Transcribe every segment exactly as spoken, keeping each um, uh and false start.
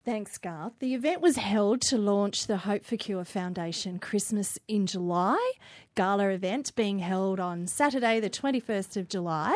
Thanks, Garth. The event was held to launch the Hope for Cure Foundation Christmas in July gala event being held on Saturday, the twenty-first of July.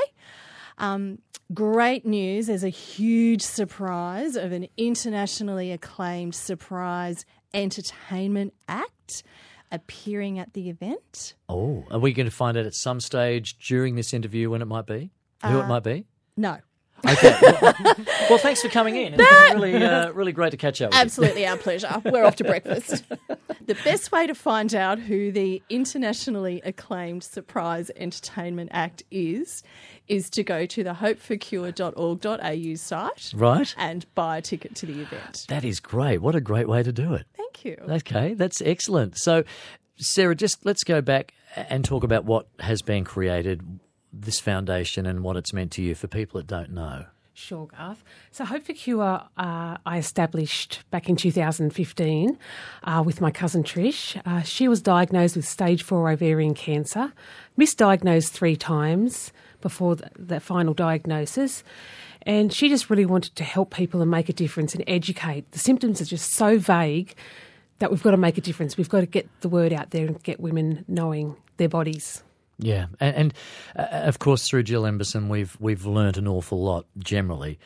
Um, great news. There's a huge surprise of an internationally acclaimed surprise entertainment act appearing at the event. Oh, are we going to find out at some stage during this interview when it might be? Who Uh, it might be? No. Okay. Well, thanks for coming in. It's been really, uh, really great to catch up with Absolutely our pleasure. We're off to breakfast. The best way to find out who the internationally acclaimed surprise entertainment act is, is to go to the hope for cure dot org dot a u site. Right. And buy a ticket to the event. That is great. What a great way to do it. Thank you. Okay, that's excellent. So, Sarah, just let's go back and talk about what has been created, this foundation, and what it's meant to you for people that don't know. Sure, Garth. So Hope for Cure uh, I established back in two thousand fifteen uh, with my cousin Trish. Uh, she was diagnosed with stage four ovarian cancer, misdiagnosed three times before the, the final diagnosis. And she just really wanted to help people and make a difference and educate. The symptoms are just so vague that we've got to make a difference. We've got to get the word out there and get women knowing their bodies. Yeah, and, and uh, of course through Jill Emberson we've we've learnt an awful lot generally.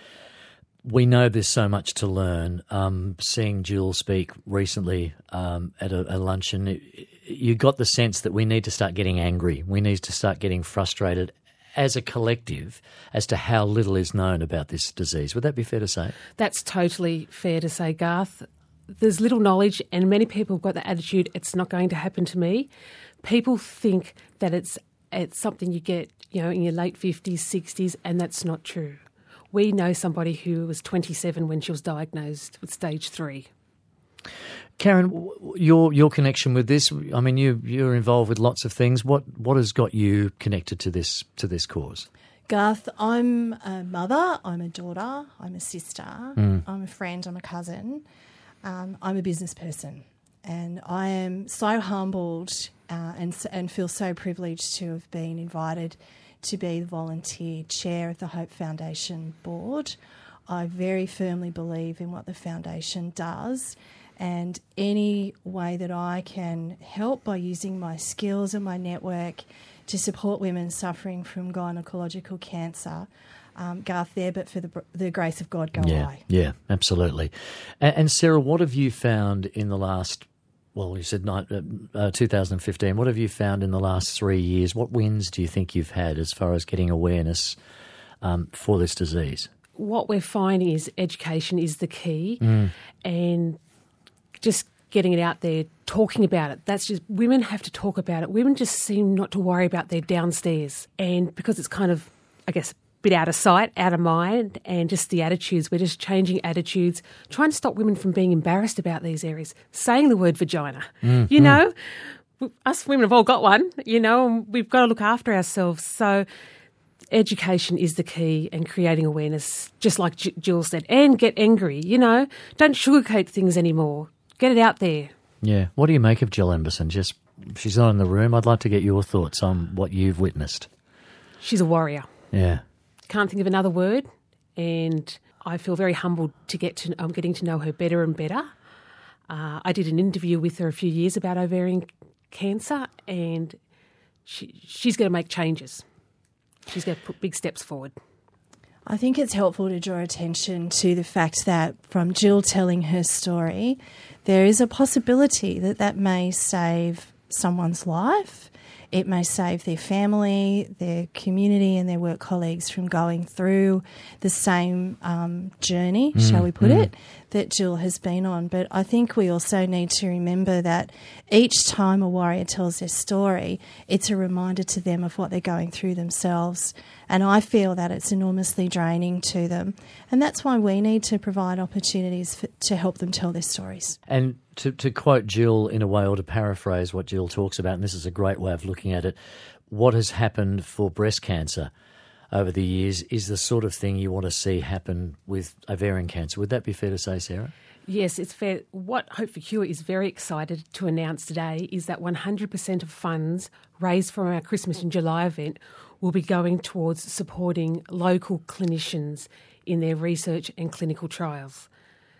We know there's so much to learn. Um, seeing Jill speak recently um, at a, a luncheon, it, you got the sense that we need to start getting angry. We need to start getting frustrated as a collective as to how little is known about this disease. Would that be fair to say? That's totally fair to say, Garth. There's little knowledge and many people have got the attitude, it's not going to happen to me. People think that it's it's something you get, you know, in your late fifties, sixties, and that's not true. We know somebody who was twenty-seven when she was diagnosed with stage three. Karen, your your connection with this, I mean, you you're involved with lots of things. What what has got you connected to this to this cause? Garth, I'm a mother, I'm a daughter, I'm a sister, mm. I'm a friend, I'm a cousin, um, I'm a business person. And I am so humbled uh, and and feel so privileged to have been invited to be the volunteer chair of the Hope Foundation board. I very firmly believe in what the foundation does, and any way that I can help by using my skills and my network to support women suffering from gynecological cancer, Um, Garth, there, but for the the grace of God, go yeah, I. Yeah, absolutely. And, and Sarah, what have you found in the last, well, you said uh, two thousand fifteen, what have you found in the last three years? What wins do you think you've had as far as getting awareness um, for this disease? What we're finding is education is the key mm. and just getting it out there, talking about it. That's just, women have to talk about it. Women just seem not to worry about their downstairs. And because it's kind of, I guess, bit out of sight, out of mind, and just the attitudes. We're just changing attitudes, trying to stop women from being embarrassed about these areas, saying the word vagina. Mm, you mm. know, us women have all got one, you know, and we've got to look after ourselves. So education is the key and creating awareness, just like J- Jill said, and get angry, you know. Don't sugarcoat things anymore. Get it out there. Yeah. What do you make of Jill Emberson? Just, she's not in the room. I'd like to get your thoughts on what you've witnessed. She's a warrior. Yeah. Can't think of another word, and I feel very humbled to get to. I'm getting to know her better and better. Uh, I did an interview with her a few years about ovarian cancer, and she, she's going to make changes. She's going to put big steps forward. I think it's helpful to draw attention to the fact that from Jill telling her story, there is a possibility that that may save someone's life. It may save their family, their community and their work colleagues from going through the same um, journey, mm, shall we put mm. it, that Jill has been on. But I think we also need to remember that each time a warrior tells their story, it's a reminder to them of what they're going through themselves. And I feel that it's enormously draining to them. And that's why we need to provide opportunities for, to help them tell their stories. And to, to quote Jill in a way, or to paraphrase what Jill talks about, and this is a great way of looking at it, what has happened for breast cancer over the years is the sort of thing you want to see happen with ovarian cancer. Would that be fair to say, Sarah? Yes, it's fair. What Hope for Cure is very excited to announce today is that one hundred percent of funds raised from our Christmas in July event will be going towards supporting local clinicians in their research and clinical trials.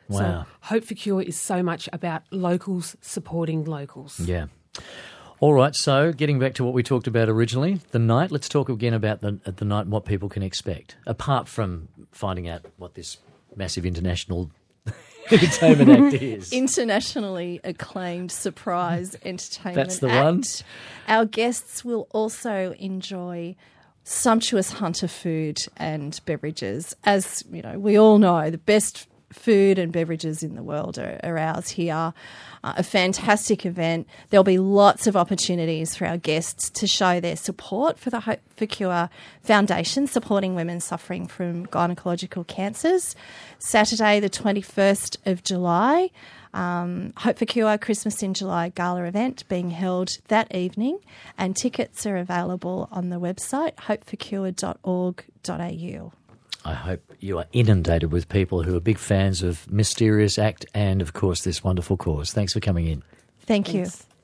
Wow. So Hope for Cure is so much about locals supporting locals. Yeah. All right, so getting back to what we talked about originally, the night, let's talk again about the, the night and what people can expect, apart from finding out what this massive international entertainment act is. Internationally acclaimed surprise entertainment That's the act. one. Our guests will also enjoy sumptuous hunter food and beverages. As you know, we all know the best food and beverages in the world are, are ours here. Uh, a fantastic event. There'll be lots of opportunities for our guests to show their support for the Hope for Cure Foundation, supporting women suffering from gynecological cancers. Saturday, the twenty-first of July, um, Hope for Cure Christmas in July gala event being held that evening, and tickets are available on the website hope for cure dot org dot a u. I hope you are inundated with people who are big fans of Mysterious Act and, of course, this wonderful cause. Thanks for coming in. Thank Thanks. you.